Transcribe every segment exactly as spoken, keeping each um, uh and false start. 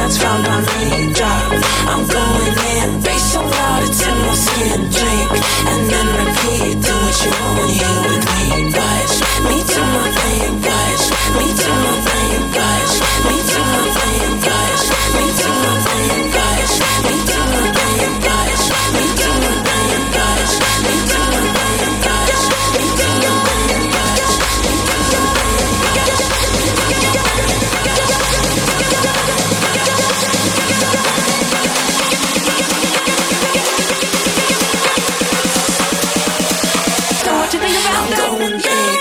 that's round my raindrop. I'm going in, bass so loud it's in my skin. Drink and then repeat, do what you want here with me. Watch me do my thing, watch me do my thing, watch me do my thing, watch me do my thing, watch me do my thing, watch me do my thing, watch me do my thing, watch me do my thing, watch me do my thing, watch So what you think about that? I'm going big.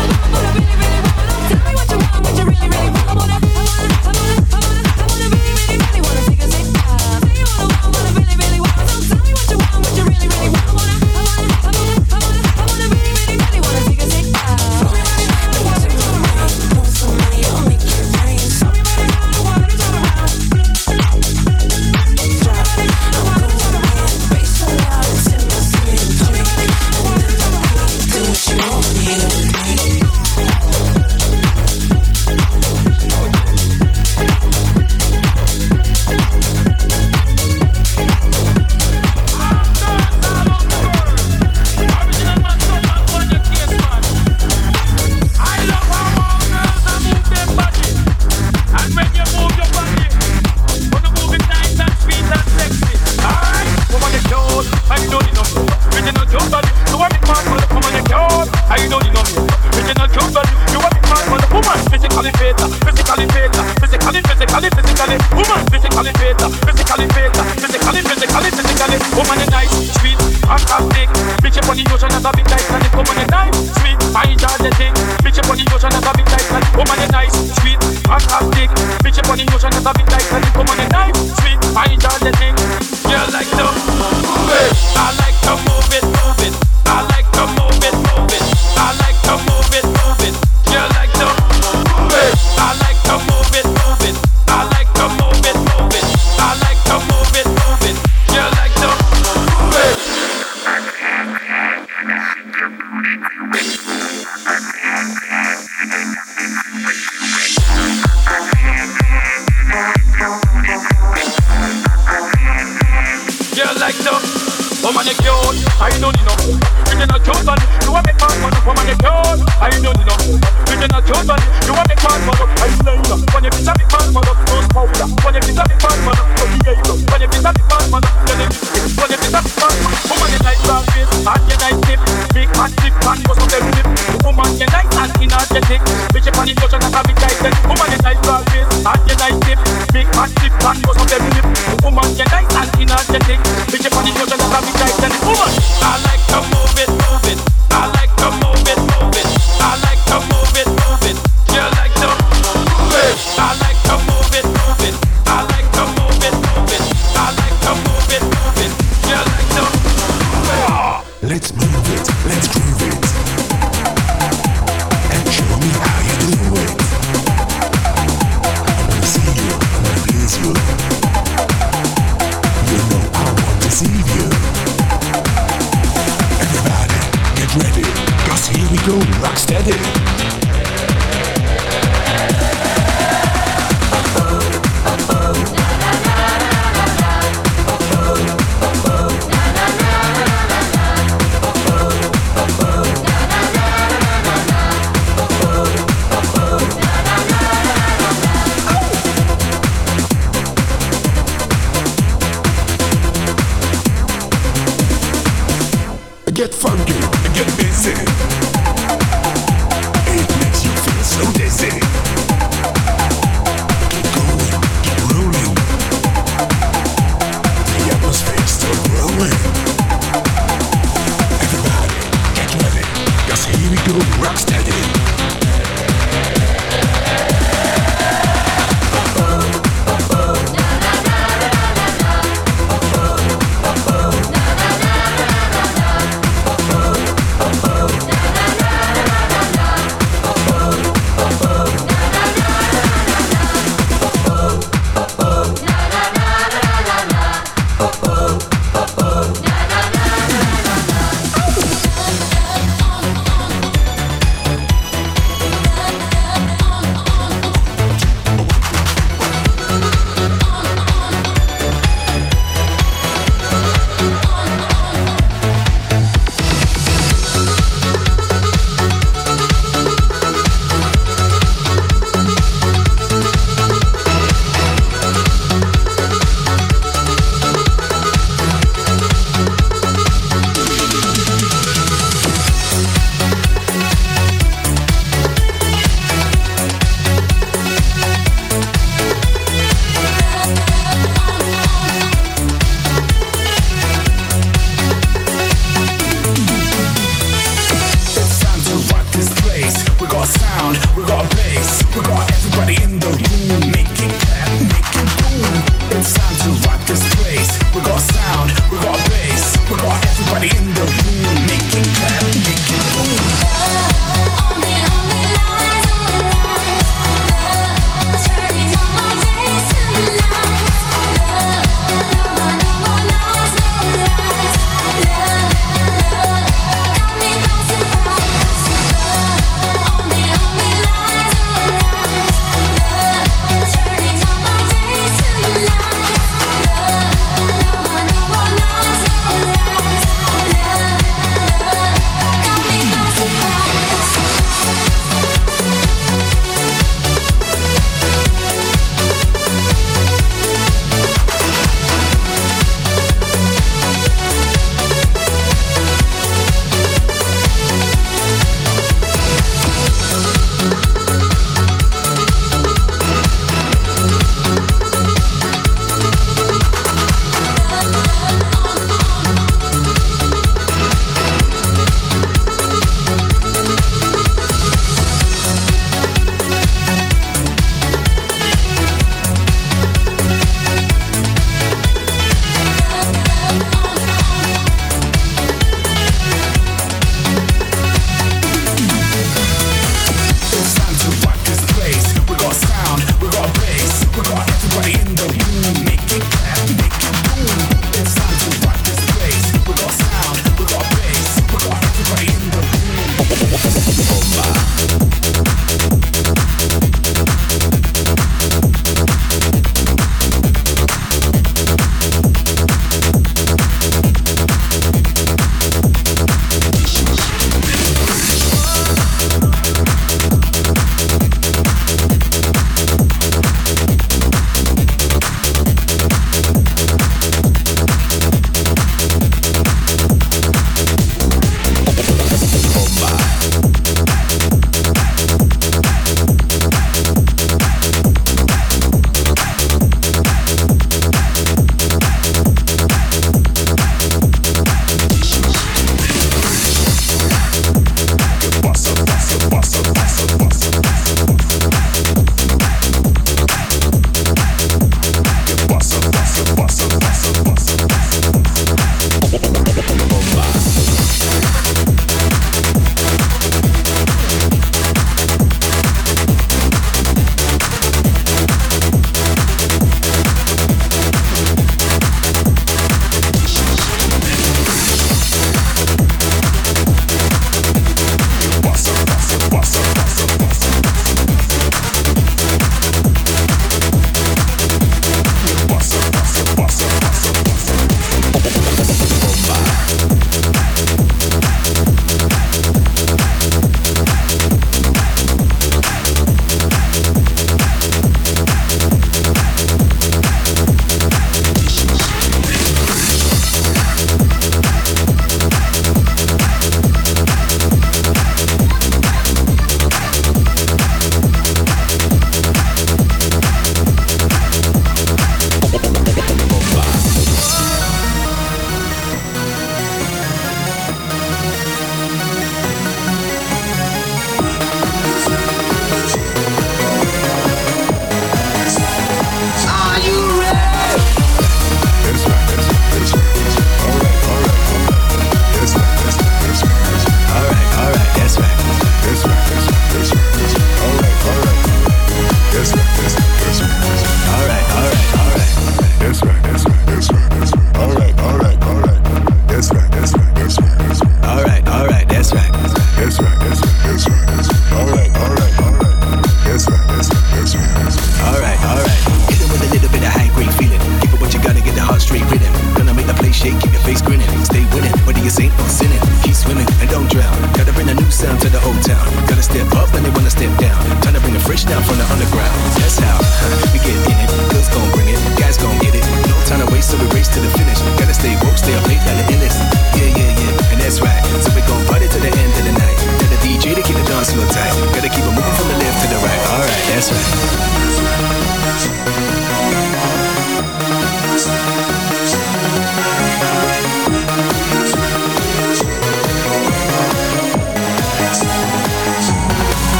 Get funky and get busy. It makes you feel so dizzy. Keep going, keep rolling. The atmosphere's still growing. Everybody, get ready, 'cause here we go, rock steady. Oh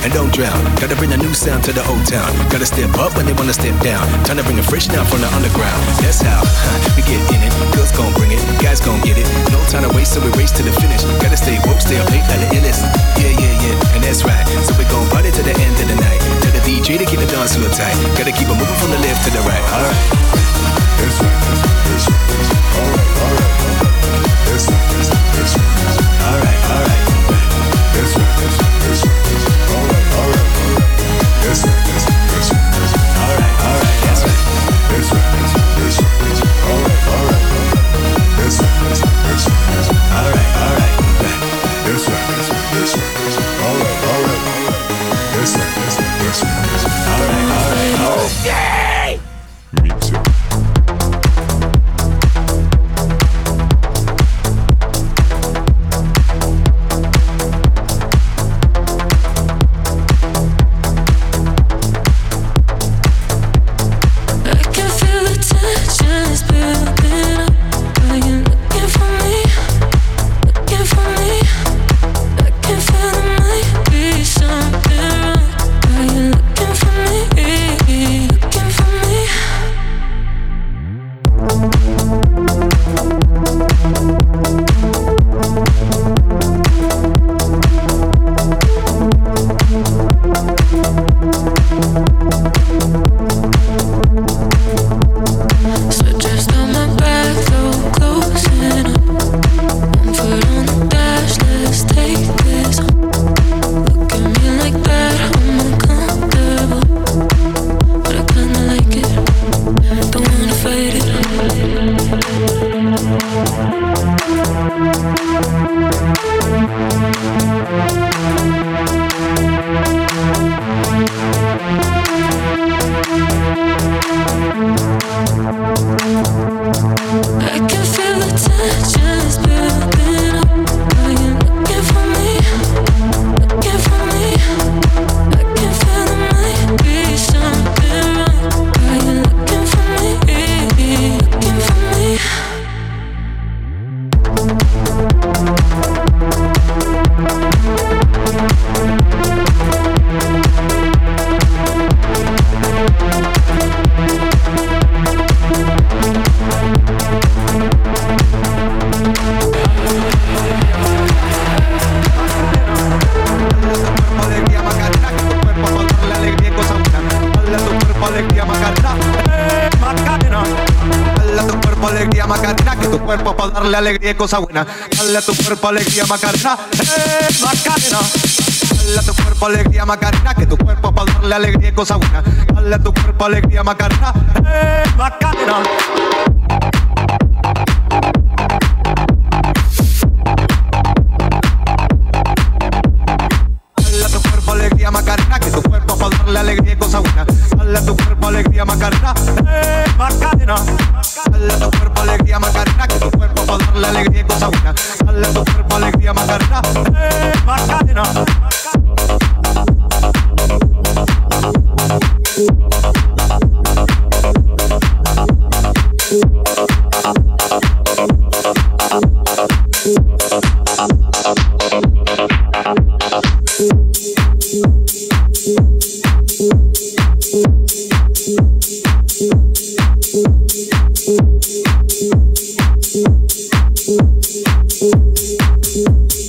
and don't drown. Gotta bring a new sound to the old town. Gotta step up when they wanna step down. Time to bring a fresh now from the underground. That's how huh, we get in it. Girls gon' bring it, guys gon' get it. No time to waste, so we race to the finish. Gotta stay woke, stay up late like the illest. Yeah, yeah, yeah, and that's right. So we gon' party to the end of the night. Tell the D J to keep the dance floor tight. Gotta keep it moving from the left to the right. Alright. That's right, that's right, that's right. Alright, alright, alright. That's right, that's right, that's right. Alright, alright. That's right, that's right, that's right. Alright, alright, alright. That's right, that's right, that's right. Alright, alright, that's right. That's right, that's right, that's right. Alright, alright, alright. That's right, that's right, that's right. Alright, alright. That's right, that's right, that's right. Alright, alright, alright. That's right, that's right, that's right. Alright, alright, alright. Okay! Me too. Darle alegría y cosa buena. Dale a tu cuerpo alegría, Macarena. Eh, Macarena. Dale a tu cuerpo alegría, Macarena. Que tu cuerpo para darle alegría y cosa buena. Dale a tu cuerpo alegría, Macarena. Eh, Macarena. Dale a tu cuerpo alegría, Macarena. Que tu cuerpo para darle alegría y cosa buena. Dale a tu cuerpo alegría, Macarena. Eh, Macarena. Dale a tu cuerpo alegría, Macarena. Que tu cuerpo para darle alegría y cosa buena. Dale a tu cuerpo alegría, Macarena. Eh, Macarena. We'll be right back.